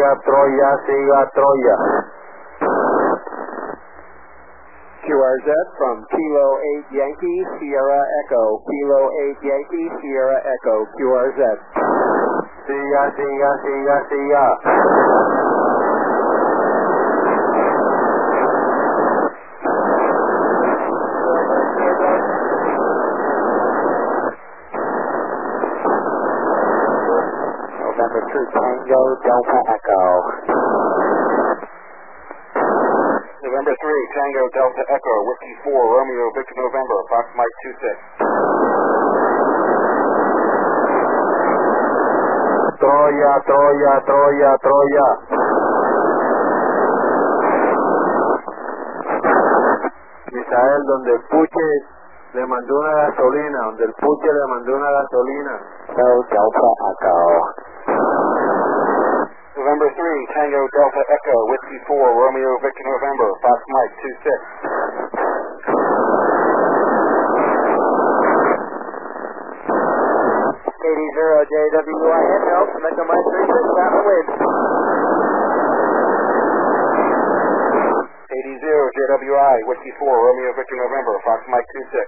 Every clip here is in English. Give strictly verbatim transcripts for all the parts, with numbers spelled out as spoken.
siga Troya, siga Troya. Q R Z from Kilo eight Yankee, Sierra Echo. Kilo eight Yankee, Sierra Echo, Q R Z. Siga, siga, siga, siga. November two Tango Delta Echo. November three Tango Delta Echo, Whiskey four Romeo Victor November, Fox Mike two six. Troya, Troya, Troya, Troya. Misael, donde el puche le mandó una gasolina, donde el puche le mandó una gasolina. No Delta Echo. November three Tango Delta Echo, Whiskey four Romeo Victor November, Fox Mike two six. eighty zero J W I N help, Echo Mike three six, downwind. eighty zero J W I, Whiskey four Romeo Victor November, Fox Mike two six.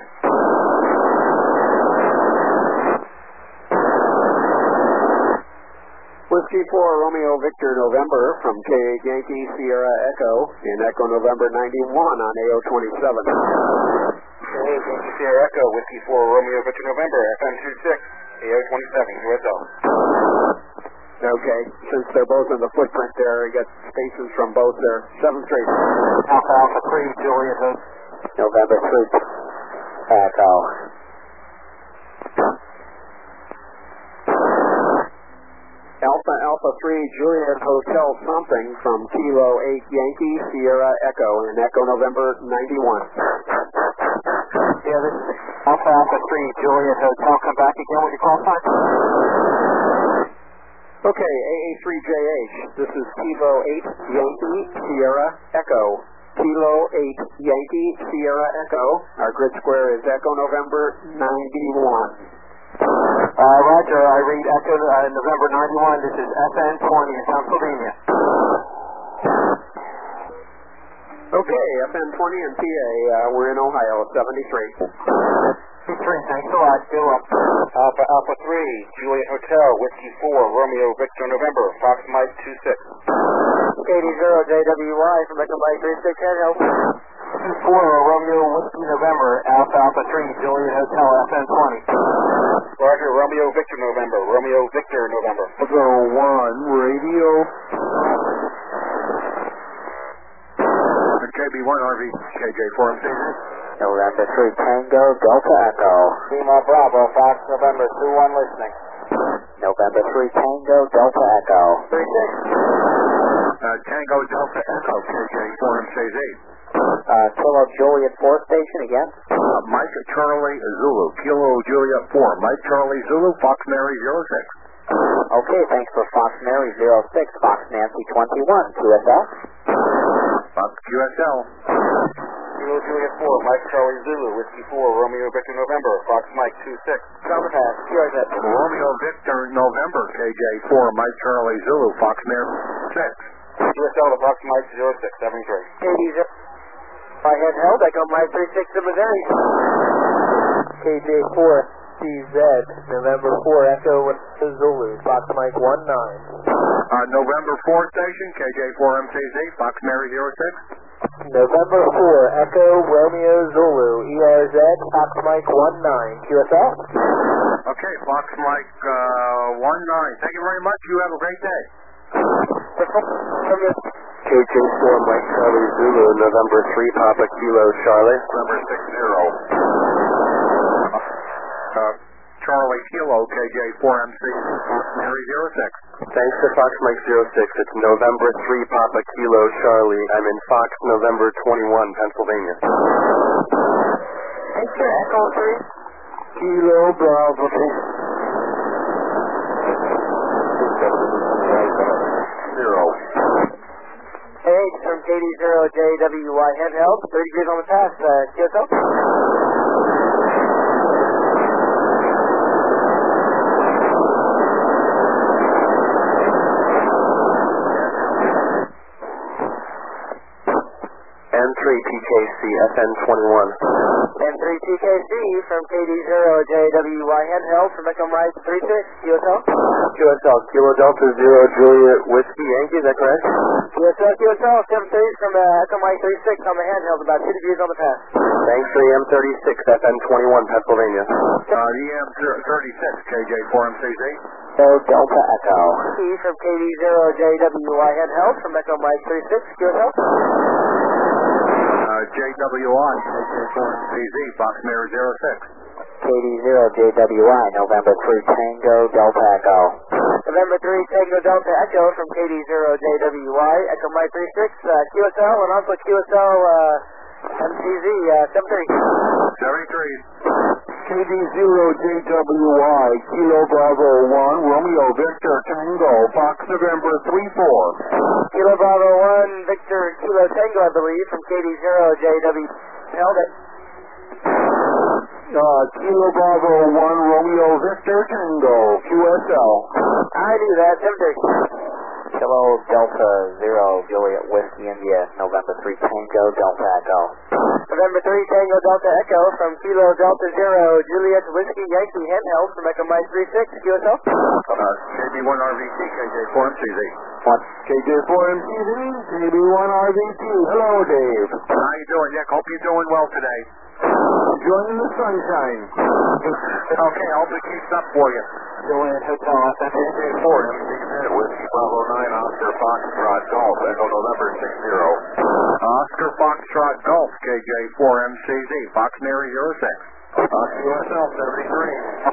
Whiskey four Romeo Victor November from K eight Yankee Sierra Echo in Echo November ninety-one on A O twenty-seven. K eight Yankee Sierra Echo, Whiskey four Romeo Victor November, F M two six, A O twenty-seven, U S L. Okay, since they're both in the footprint there, you got spaces from both there. seventh Street. Alpha Alpha three, Juliet Hood. November three Echo. Alpha Alpha three Juliet Hotel something from Kilo eight Yankee Sierra Echo in Echo November ninety-one. Yeah, this is Alpha Alpha three, Juliet Hotel. Come back again with your call sign. Okay, A A three J H. This is Kilo eight Yankee Sierra Echo. Kilo eight Yankee Sierra Echo. Our grid square is Echo November ninety-one. Uh, Roger, I read Echo uh, November ninety-one. This is F N twenty in Pennsylvania. Okay, F N twenty and P A, uh, we're in Ohio, seventy-three. three, thanks a lot. Go up. Alpha Alpha three, Juliet Hotel, Whiskey four Romeo Victor November, Fox Mike two six. eighty zero J W Y from Echo Mike three six, can help. two four Romeo Whiskey November, Alpha Alpha three, Juliet Hotel, F N twenty. Roger, Romeo Victor November, Romeo Victor November. Echo one, radio. K B one R V, K J four M C. November three Tango Delta Echo. Lima Bravo, Fox November two one listening. November three Tango Delta Echo. three six. Uh, Tango Delta Echo, K J four M C Z. Uh, Kilo Juliet four station again. Uh, Mike Charlie Zulu, Kilo Juliet four, Mike Charlie Zulu, Fox Mary zero six. Okay, thanks for Fox Mary zero six, Fox Nancy twenty-one, Q S L. Fox Q S L. Kilo Juliet four, Mike Charlie Zulu, Whiskey four Romeo Victor November, Fox Mike two six. Cover pass, Q R Z. Romeo Victor November, K J four, Mike Charlie Zulu, Fox Mary six. U S L to Fox Mike zero six seven three. eighty zero. I had held, Echo Mike three six to Missouri. K J four C Z, November four Echo Zulu, Fox Mike one nine. Uh, November four station, K J four M C Z, Fox Mary zero six. November four Echo Romeo Zulu, E R Z, Fox Mike one nine, Q S L. Okay, Fox Mike uh, one nine. Thank you very much. You have a great day. K J four Mike Charlie Zulu, November three Papa Kilo Charlie. Number six zero. Uh, Charlie Kilo, K J four M C, Fox Mary zero six. Thanks to Fox Mike zero six. It's November three Papa Kilo Charlie. I'm in Fox November twenty-one, Pennsylvania. Thanks for Echo three. Kilo Bravo. Zero. Hey, from K D zero J W Y handheld, thirty degrees on the pass, uh, Q S L. three T K C F N twenty-one. M three T K C from K D zero J W Y handheld from Echo Mike three six, Q S L. Q S L, Kilo Delta Zero Juliet Whiskey Yankee, is that correct? Q S L, Q S L, seven three from uh, Echo Mike three six on the handheld, about two degrees on the pass. Thanks for the M thirty-six, F N twenty-one, Pennsylvania. Uh, the M thirty-six, K J four M C Z. So Delta Echo. C from K D zero J W Y handheld from Echo Mike three six, Q S L. Uh, J W I, K J four M C Z, Fox Mirror zero six. K D zero J W I, November three Tango Delta Echo. November three Tango Delta Echo from K D zero J W Y, Echo Mike three six, uh, Q S L, and also Q S L uh, M C Z, uh, seven three. seventy-three. K D zero J W Y, Kilo Bravo one, Romeo Victor Tango, Fox November three four. Kilo Bravo one, Victor Kilo Tango, I believe, from K D zero J W. Held it. Uh, Kilo Bravo one, Romeo Victor Tango, Q S L. I knew that, seven three. Kilo Delta zero Juliet Whiskey India, November three Tango Delta Echo. November three Tango Delta Echo from Kilo Delta zero Juliet Whiskey Yankee handheld from Echo Mike three six, Q S L. Uh, K B one R V T, K J four M C Z. What? K J four M C Z, K B one R V T. Hello, Dave. How you doing, Nick? Hope you're doing well today. Enjoying the sunshine. Okay, I hope it keeps up for you. Juliet Hotel, K J four M C Z, Whiskey Bravo nine, Oscar Foxtrot Golf, Echo November six zero. Oscar Foxtrot Golf, K J four M C Z, Fox Mary zero six. Uh, Q S L seventy-three.